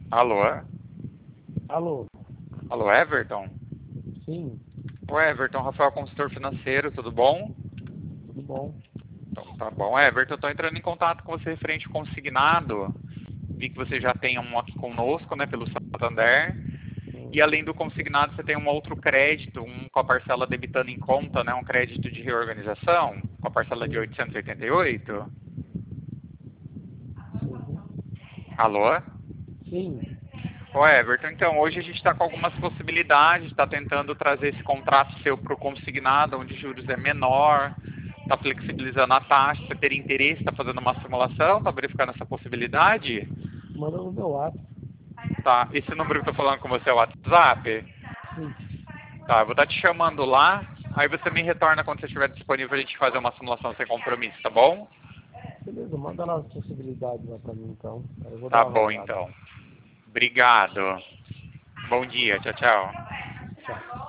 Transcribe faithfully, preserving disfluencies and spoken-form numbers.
Alô? Alô? Alô, Everton? Sim, Oi, Everton, Rafael, consultor financeiro, tudo bom? tudo bom? Então, tá bom. Everton, eu tô entrando em contato com você referente ao consignado. Vi que você já tem um aqui conosco, né, pelo Santander. E Hum, além do consignado, você tem um outro crédito, um com a parcela debitando em conta, né, um crédito de reorganização, com a parcela de sim, oitocentos e oitenta e oito. sim, Alô? sim. Ô, Everton, então, hoje a gente está com algumas possibilidades, está tentando trazer esse contrato seu para o consignado, onde juros é menor, está flexibilizando a taxa, você teria interesse, está fazendo uma simulação, está verificando essa possibilidade? Manda no meu WhatsApp. Tá, esse número que eu tô falando com você é o WhatsApp? Sim, Tá, eu vou estar te chamando lá, aí você me retorna quando você estiver disponível pra gente fazer uma simulação sem compromisso, tá bom? beleza, manda lá as possibilidades lá pra mim então. Aí eu vou dar Tá uma bom, avaliada. então. Obrigado. Bom dia, tchau, tchau. Tchau.